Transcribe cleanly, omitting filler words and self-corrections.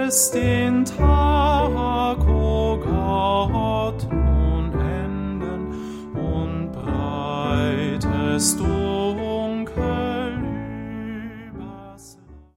lässt den Tag, o Gott, nun enden und breitest du